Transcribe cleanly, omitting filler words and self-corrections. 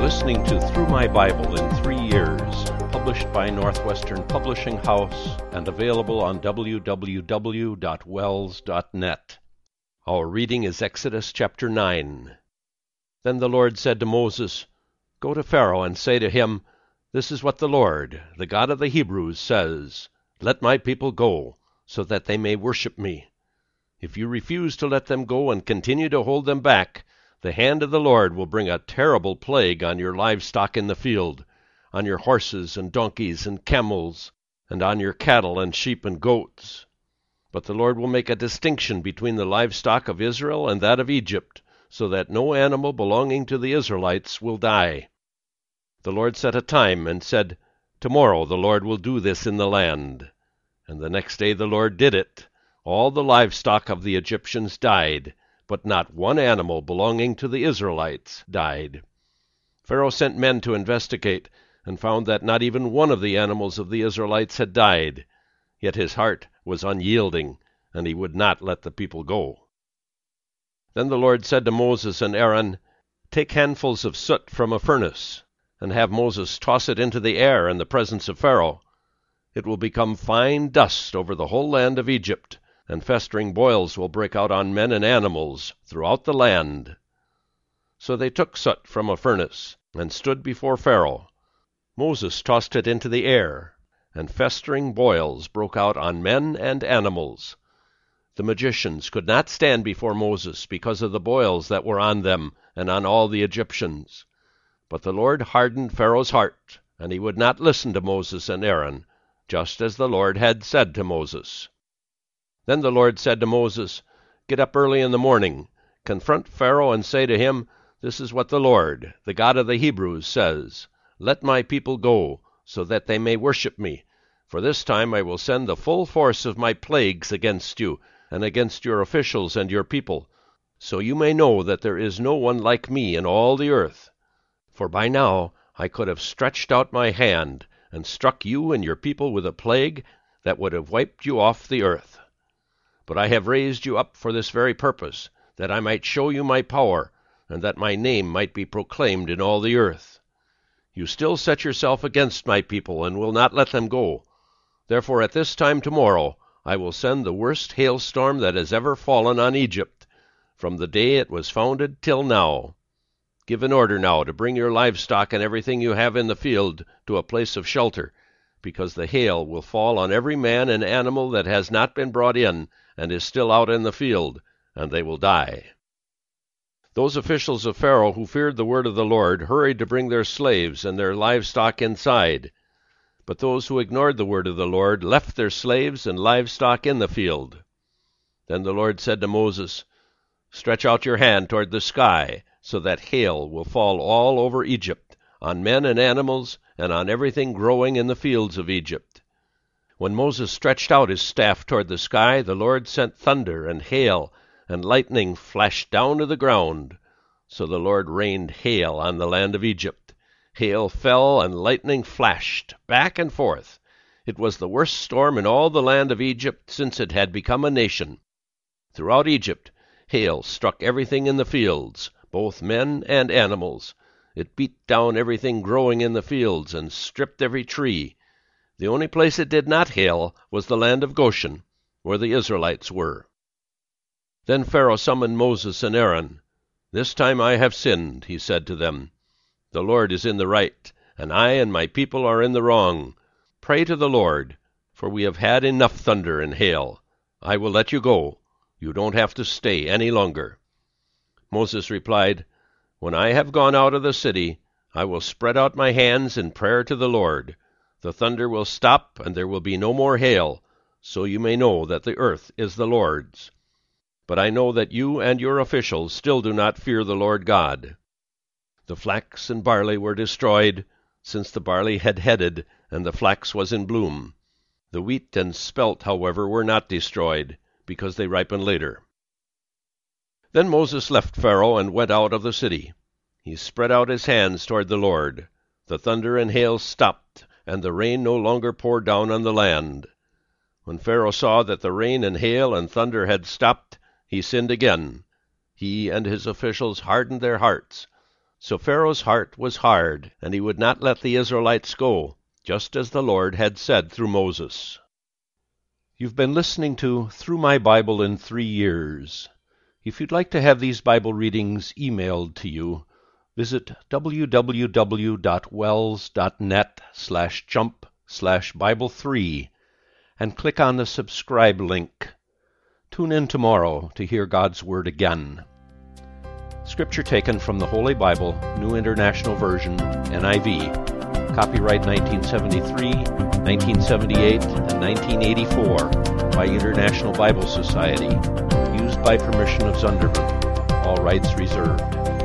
listening to Through My Bible in 3 Years, published by Northwestern Publishing House and available on www.wells.net. Our reading is Exodus chapter 9. Then the Lord said to Moses, "Go to Pharaoh and say to him, 'This is what the Lord, the God of the Hebrews, says, Let my people go, so that they may worship me. If you refuse to let them go and continue to hold them back, the hand of the Lord will bring a terrible plague on your livestock in the field, on your horses and donkeys and camels, and on your cattle and sheep and goats. But the Lord will make a distinction between the livestock of Israel and that of Egypt, so that no animal belonging to the Israelites will die.' The Lord set a time and said, 'Tomorrow the Lord will do this in the land.' And the next day the Lord did it. All the livestock of the Egyptians died, but not one animal belonging to the Israelites died. Pharaoh sent men to investigate, and found that not even one of the animals of the Israelites had died. Yet his heart was unyielding, and he would not let the people go. Then the Lord said to Moses and Aaron, 'Take handfuls of soot from a furnace, and have Moses toss it into the air in the presence of Pharaoh. It will become fine dust over the whole land of Egypt, and festering boils will break out on men and animals throughout the land.' So they took soot from a furnace, and stood before Pharaoh. Moses tossed it into the air, and festering boils broke out on men and animals. The magicians could not stand before Moses because of the boils that were on them and on all the Egyptians. But the Lord hardened Pharaoh's heart, and he would not listen to Moses and Aaron, just as the Lord had said to Moses. Then the Lord said to Moses, 'Get up early in the morning, confront Pharaoh, and say to him, This is what the Lord, the God of the Hebrews, says, Let my people go, so that they may worship me. For this time I will send the full force of my plagues against you, and against your officials and your people, so you may know that there is no one like me in all the earth. For by now I could have stretched out my hand, and struck you and your people with a plague that would have wiped you off the earth. But I have raised you up for this very purpose, that I might show you my power, and that my name might be proclaimed in all the earth. You still set yourself against my people, and will not let them go. Therefore at this time tomorrow I will send the worst hailstorm that has ever fallen on Egypt, from the day it was founded till now. Give an order now to bring your livestock and everything you have in the field to a place of shelter, because the hail will fall on every man and animal that has not been brought in and is still out in the field, and they will die.' Those officials of Pharaoh who feared the word of the Lord hurried to bring their slaves and their livestock inside. But those who ignored the word of the Lord left their slaves and livestock in the field. Then the Lord said to Moses, 'Stretch out your hand toward the sky, so that hail will fall all over Egypt, on men and animals, and on everything growing in the fields of Egypt.' When Moses stretched out his staff toward the sky, the Lord sent thunder and hail, and lightning flashed down to the ground. So the Lord rained hail on the land of Egypt. Hail fell and lightning flashed back and forth. It was the worst storm in all the land of Egypt since it had become a nation. Throughout Egypt, hail struck everything in the fields, both men and animals. It beat down everything growing in the fields and stripped every tree. The only place it did not hail was the land of Goshen, where the Israelites were. Then Pharaoh summoned Moses and Aaron. 'This time I have sinned,' he said to them. 'The Lord is in the right, and I and my people are in the wrong. Pray to the Lord, for we have had enough thunder and hail. I will let you go. You don't have to stay any longer.' Moses replied, 'When I have gone out of the city, I will spread out my hands in prayer to the Lord. The thunder will stop, and there will be no more hail, so you may know that the earth is the Lord's. But I know that you and your officials still do not fear the Lord God.' The flax and barley were destroyed, since the barley had headed, and the flax was in bloom. The wheat and spelt, however, were not destroyed, because they ripen later. Then Moses left Pharaoh and went out of the city. He spread out his hands toward the Lord. The thunder and hail stopped, and the rain no longer poured down on the land. When Pharaoh saw that the rain and hail and thunder had stopped, he sinned again. He and his officials hardened their hearts, So Pharaoh's heart was hard, and he would not let the Israelites go, just as the Lord had said through Moses. You've been listening to Through My Bible in 3 Years. If you'd like to have these Bible readings emailed to you, visit www.wells.net/jump/Bible3 and click on the subscribe link. Tune in tomorrow to hear God's Word again. Scripture taken from the Holy Bible, New International Version, NIV. Copyright 1973, 1978, and 1984 by International Bible Society. Used by permission of Zunderman. All rights reserved.